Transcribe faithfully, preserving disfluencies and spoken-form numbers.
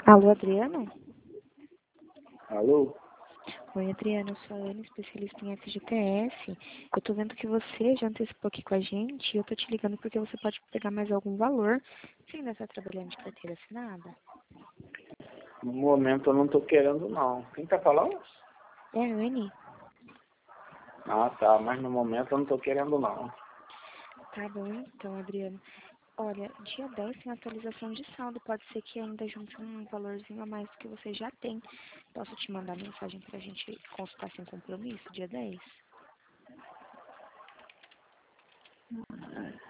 Alô, Adriano? Alô? Oi, Adriano, eu sou a Ana, especialista em F G T S. Eu tô vendo que você já antecipou aqui com a gente e eu tô te ligando porque você pode pegar mais algum valor. Você ainda está trabalhando de carteira assinada? No momento eu não tô querendo não. Quem tá falando? É a Anne? Ah, tá, mas no momento eu não tô querendo não. Tá bom então, Adriano. Olha, dia dez tem atualização de saldo. Pode ser que ainda junte um valorzinho a mais do que você já tem. Posso te mandar mensagem pra gente consultar sem compromisso, dia dez?